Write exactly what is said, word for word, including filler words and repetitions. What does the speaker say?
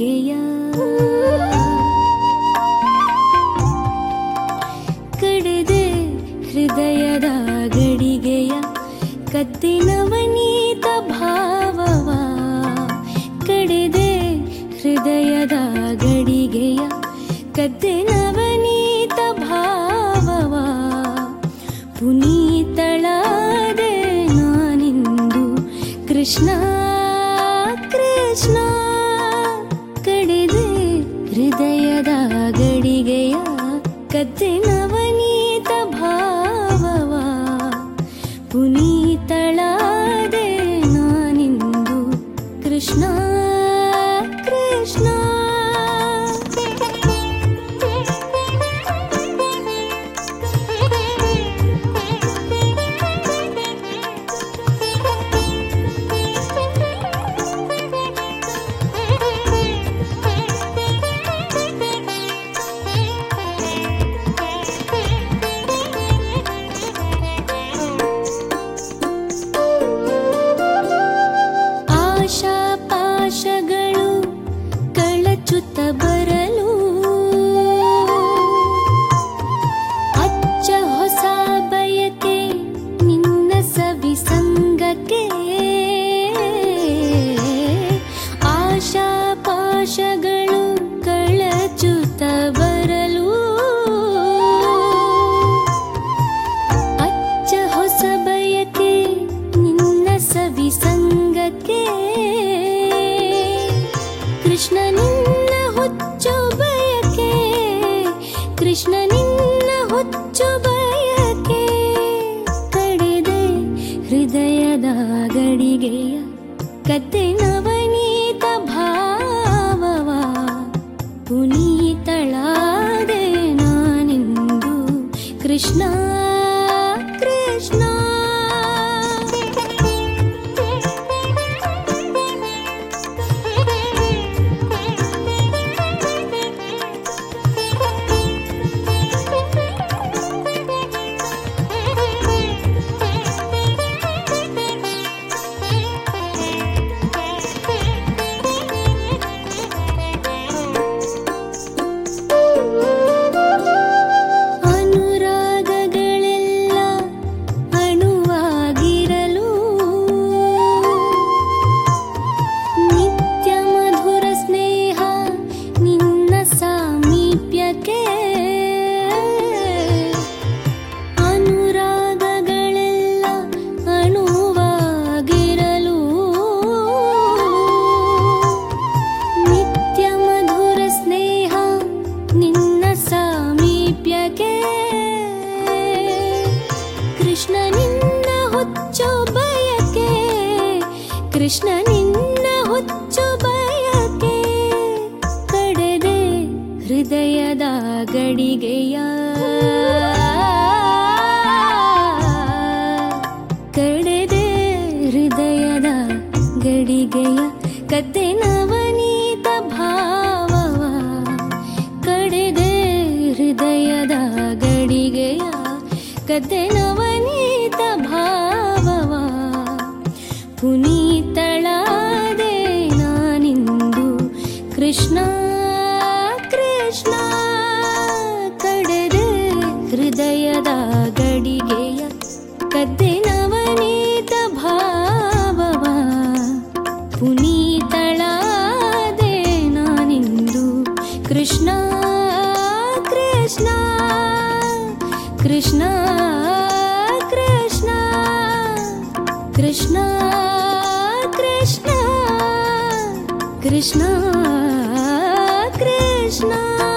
ಗಡಿಗೆಯ ಕಡೆದೆ ಹೃದಯದ ಗಡಿಗೆಯ ಕದ್ದೆ ನವನೀತ ಭಾವವ ಕಡೆದೆ ಹೃದಯದ ಗಡಿಗೆಯ ಕದ್ದೆ ನವನೀತ ಭಾವವ ಪುನೀತಳಾದೆ ನಾನಿಂದು ಕೃಷ್ಣ ಕೃಷ್ಣ ಕಡೆದೆ ಹೃದಯದ ಗಡಿಗೆಯ ಕದ್ದೆ ನವನೀತ ಭಾವವ ಪುನೀತಳಾದೆ ನಾನಿಂದು ಕೃಷ್ಣ ಕೃಷ್ಣ ಆಶಾಪಾಶಗಳು ಕಳಚುತ್ತ ಬರಲು ಅಚ್ಚ ಹೊಸ ಬಯಕೆ ನಿನ್ನ ಸವಿ ಸಂಗಕ್ಕೆ ಆಶಾಪಾಶಗಳು ಕಳಚುತ್ತ ಬರಲು ಅಚ್ಚ ಹೊಸ ಬಯಕೆ ನಿನ್ನ ಸವಿ ಸಂಗಕ್ಕೆ ಕೃಷ್ಣ ನಿನ್ನ ಹುಚ್ಚು ಬಯಕೆ ಕೃಷ್ಣ ನಿನ್ನ ಹುಚ್ಚು ಬಯಕೆ ಕಡೆದೆ ಹೃದಯದ ಗಡಿಗೆಯ ಕದ್ದೆ ನವನೀತ ಭಾವವ ಪುನೀತಳಾದೆ ನಾನಿಂದು ಕೃಷ್ಣ ಕೃಷ್ಣ ಅನುರಾಗಗಳೆಲ್ಲ ಅಣುವಾಗಿರಲು ನಿತ್ಯ ಮಧುರ ಸ್ನೇಹ ನಿನ್ನ ಸಾಮೀಪ್ಯಕ್ಕೆ ಅನುರಾಗಗಳೆಲ್ಲ ಅಣುವಾಗಿರಲು ನಿತ್ಯ ಮಧುರ ಸ್ನೇಹ ನಿನ್ನ ಸಾಮೀಪ್ಯಕ್ಕೆ ಕೃಷ್ಣ ನಿನ್ನ ಹುಚ್ಚು ಬಯಕೆ ಕೃಷ್ಣ ನಿನ್ನ ಹುಚ್ಚು ಬಯಕೆ ಕಡೆದೆ ಹೃದಯದ ಗಡಿಗೆಯ ಕಡೆದೆ ಹೃದಯದ ಗಡಿಗೆಯ ಕದ್ದೆ ನವನೀತ ಭಾವವ ಕಡೆದೆ ಹೃದಯದ ಗಡಿಗೆಯ ಕದ್ದೆ ನವನೀತ ಭಾವವ ಪುನೀತಳಾದೆ ನಾನಿಂದು ಕೃಷ್ಣ ಕೃಷ್ಣ ಕಡೆದೆ ಹೃದಯದ ಗಡಿಗೆಯ ಕದ್ದೆ ನವನೀತ ಭಾವವ ಪುನೀತಳಾದೆ ನಾನಿಂದು ಕೃಷ್ಣ ಕೃಷ್ಣ ಕೃಷ್ಣ ಕೃಷ್ಣ ಕೃಷ್ಣ ಕೃಷ್ಣ ಕೃಷ್ಣ ಕೃಷ್ಣ